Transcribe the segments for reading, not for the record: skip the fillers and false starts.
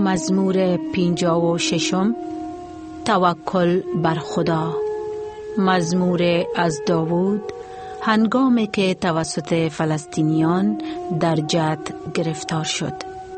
مزمور 56. توکل بر خدا. مزمور از داوود هنگامی که توسط فلسطینیان در جد گرفتار شد.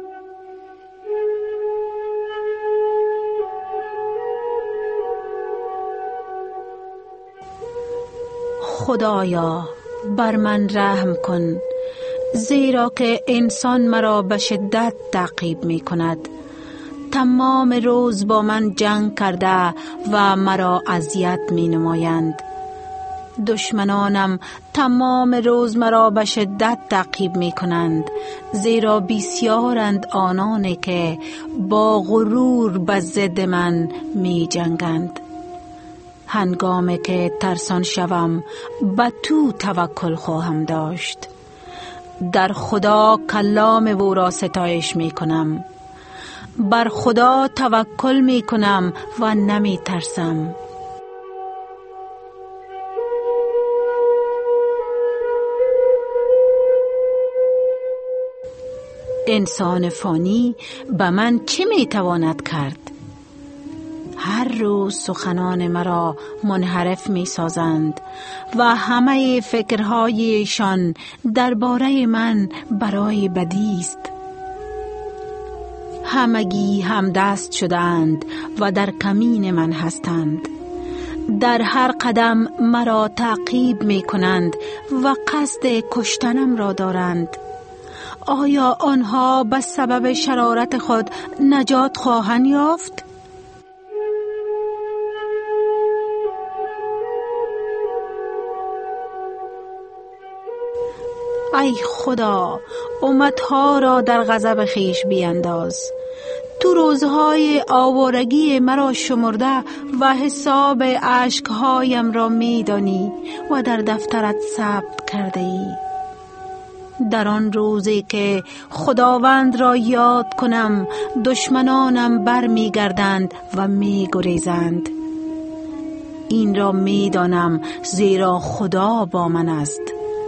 خدایا بر من رحم کن، زیرا که انسان مرا به شدت تعقیب می کند. تمام روز با من جنگ کرده و مرا اذیت می نمایند. دشمنانم تمام روز مرا به شدت تعقیب می کنند، زیرا بسیارند آنانی که با غرور به ضد من می جنگند. هنگامی که ترسان شوم به تو توکل خواهم داشت. در خدا کلام او را ستایش می کنم. بر خدا توکل می کنم و نمی ترسم. انسان فانی به من چه می تواند کرد؟ هر روز سخنان مرا منحرف می سازند و همه فکرهایشان درباره من برای بدی است. همگی همدست شدند و در کمین من هستند. در هر قدم مرا تعقیب می کنند و قصد کشتنم را دارند. آیا آنها به سبب شرارت خود نجات خواهند یافت؟ ای خدا، امتها را در غضب خیش بینداز. تو روزهای آوارگی مرا شمرده و حساب اشکهایم را میدانی و در دفترت ثبت کرده ای. در آن روزی که خداوند را یاد کنم، دشمنانم بر می گردند و می گریزند. این را می دانم زیرا خدا با من است.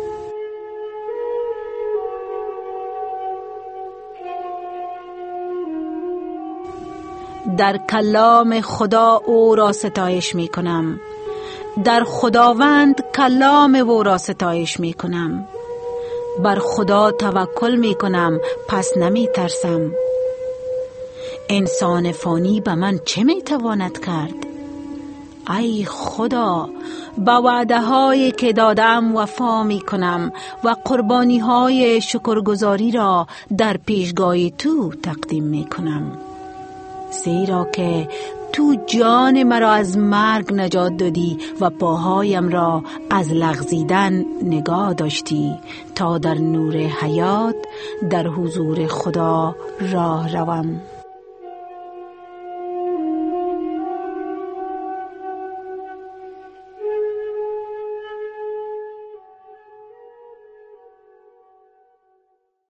در کلام خدا او را ستایش می کنم. در خداوند کلام او را ستایش می کنم. بر خدا توکل می کنم، پس نمی ترسم. انسان فانی به من چه می تواند کرد؟ ای خدا، به وعده هایی که دادم وفا می کنم و قربانی های شکرگزاری را در پیشگاه تو تقدیم می کنم. زیرا که تو جان مرا از مرگ نجات دادی و پاهایم را از لغزیدن نگاه داشتی تا در نور حیات در حضور خدا راه روم.